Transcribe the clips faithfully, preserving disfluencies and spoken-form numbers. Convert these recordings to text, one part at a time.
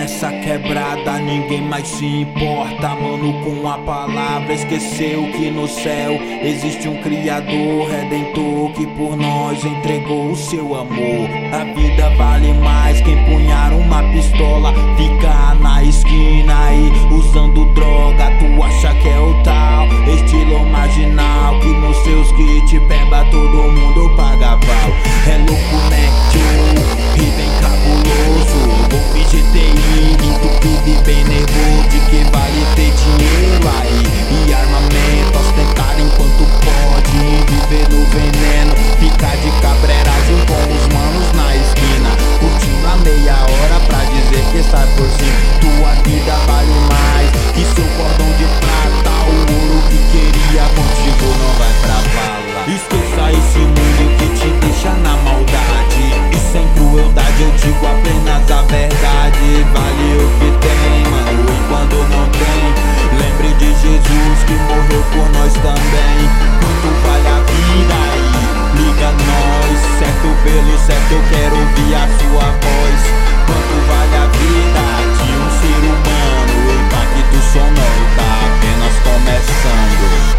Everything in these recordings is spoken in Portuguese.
nessa quebrada ninguém mais se importa, mano, com a palavra. Esqueceu que no céu existe um Criador, Redentor, que por nós entregou o seu amor. A vida vale mais que empunhar uma pistola, ficar na esquina aí usando droga. Tu acha que é o tal estilo marginal, que nos seus kits peba todo mundo paga pau. É louco, né, tio? E bem cabuloso, Golf G T I, entupido e bem nervoso. De que vale ter dinheiro aí e armamento, ostentar enquanto pode, viver no veneno, ficar de cabreiragem com os manos na esquina, curtindo a meia hora pra dizer que sai por cima. Tua vida vale mais que seu cordão de prata, o ouro que queria contigo não vai pra vala. Esqueça esse mundo que te deixa na maldade, e sem crueldade eu digo apenas a verdade. Vale o que tem, mano, e quando não tem, lembre de Jesus que morreu por nós também. Quanto vale a vida aí? Liga nós, certo pelo certo eu quero ouvir a sua voz. Quanto vale a vida de um ser humano? O impacto sonoro tá apenas começando.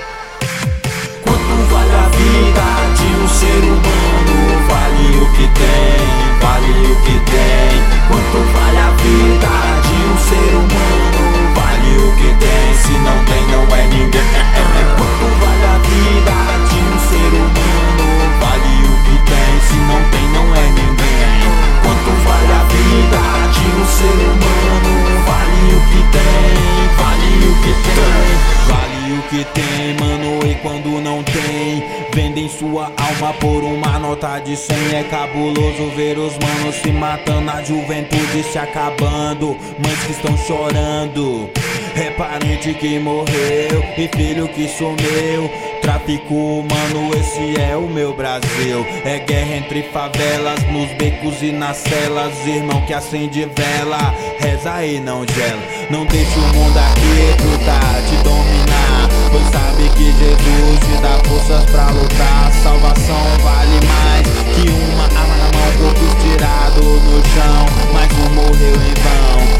Quanto vale a vida de um ser humano? Vale o que tem, vale o que tem. Quanto vale a vida de um ser humano? Vale o que tem, se não tem não é ninguém. Quanto vale a vida de um ser humano? Vale o que tem, se não tem não é ninguém. Quanto vale a vida de um ser humano? Vale o que tem, vale o que tem. Vale o que tem, mano, e quando não tem, vendem sua alma por uma nota de cem. É cabuloso ver os manos se matando, a juventude se acabando, mães que estão chorando, é parente que morreu e filho que sumiu. Tráfico humano, esse é o meu Brasil. É guerra entre favelas, nos becos e nas celas. Irmão que acende vela, reza aí não gela. Não deixa o mundo aqui tentar te dominar, pois sabe que Jesus te dá forças pra lutar. Salvação vale mais que uma arma na mão, corpo estirado no chão, mas um morreu em vão.